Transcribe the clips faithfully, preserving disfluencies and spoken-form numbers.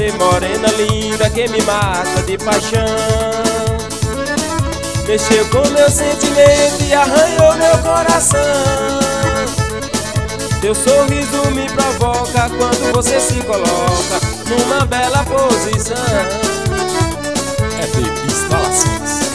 você, morena linda, que me mata de paixão. Mexeu com meu sentimento e arranhou meu coração. Teu sorriso me provoca quando você se coloca numa bela posição. É Baby Instalações.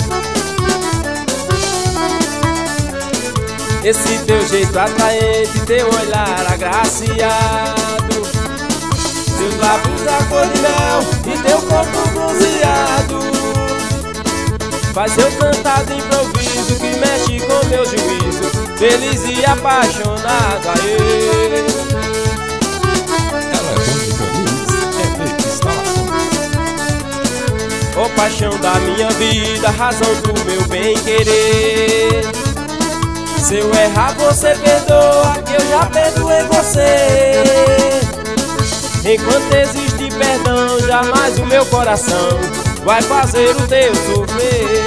Esse teu jeito atraente, teu olhar agraciado, teus lábios da cor de mel e teu corpo bronzeado, faz eu cantar de improviso que mexe com meu juízo, feliz e apaixonado. Aê. Ela é única luz, é Baby Instalações. Ó paixão da minha vida, razão do meu bem-querer. Se eu errar você perdoa, que eu já perdoei você. Enquanto existe perdão, jamais o meu coração vai fazer o teu sofrer.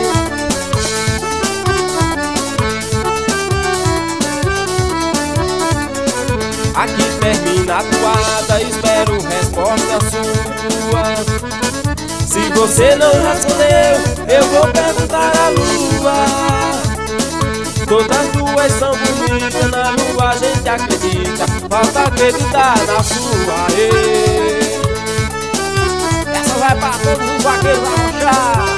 Aqui termina a toada, espero resposta sua. Se você não respondeu, eu vou perguntar à lua. Todas duas são bonitas, na lua a gente acredita, falta acreditar na sua. Essa vai pra todos os vaqueiros, vai puxar.